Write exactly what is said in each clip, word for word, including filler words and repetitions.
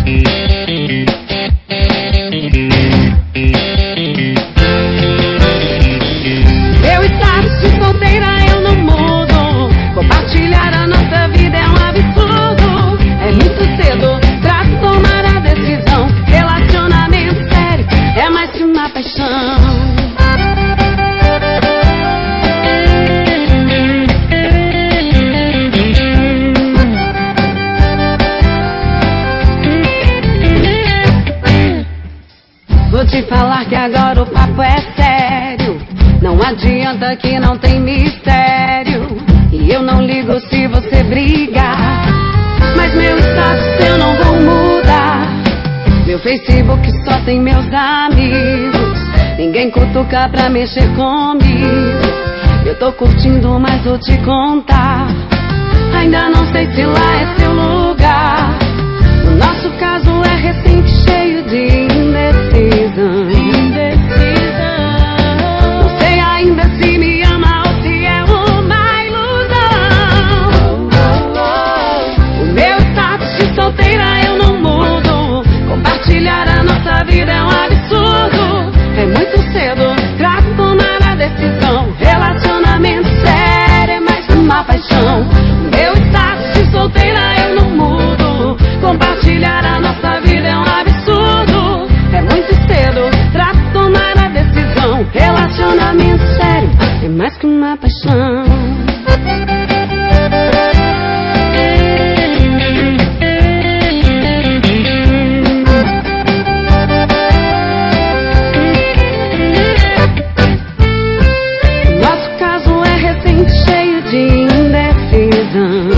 Meu status de solteira eu não mudo. Compartilhar a nossa vida é um absurdo. É muito cedo pra tomar a decisão. Relacionamento sério é mais que uma paixão. Vou te falar que agora o papo é sério. Não adianta que não tem mistério. E eu não ligo se você brigar, mas meu status eu não vou mudar. Meu Facebook só tem meus amigos. Ninguém cutuca pra mexer comigo. Eu tô curtindo, mas vou te contar. Ainda não sei se lá é seu lugar. O nosso caso é recente, cheio de indecisão. Não sei ainda se me ama ou se é uma ilusão. O meu status de solteira eu não mudo. Compartilhar a nossa vida é um absurdo. É muito cedo pra tomar a decisão. Relacionamento sério é mais que uma paixão. O meu status de solteira eu não mudo. Compartilhar a nossa vida é um absurdo. É muito cedo pra tomar a decisão. Relacionamento sério é mais que uma paixão. Nosso caso é recente, cheio de indecisão.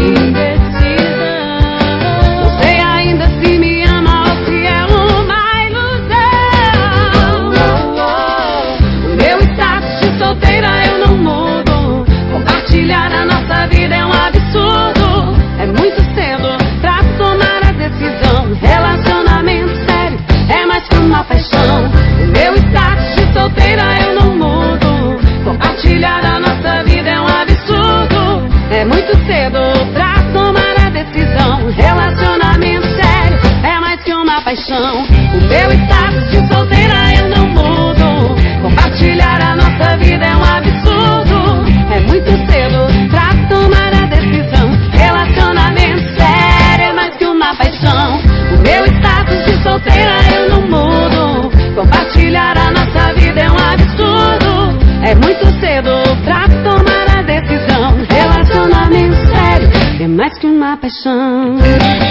Não sei ainda se me ama ou se é uma ilusão. O meu status de solteira eu não mudo. Compartilhar a nossa vida é um absurdo. É muito cedo pra tomar a decisão. Relacionamento sério é mais que uma paixão. O meu status de solteira eu não mudo. Compartilhar a nossa vida é um absurdo. É muito cedo pra tomar a decisão. Relacionamento sério é mais que uma paixão. O meu status de solteira eu não mudo. Compartilhar a nossa vida é um absurdo. É muito cedo pra tomar a decisão. Relacionamento sério é mais que uma paixão. O meu status de solteira eu não mudo. Compartilhar a nossa vida é um absurdo. É muito cedo pra tomar a decisão. Relacionamento sério é mais que uma paixão.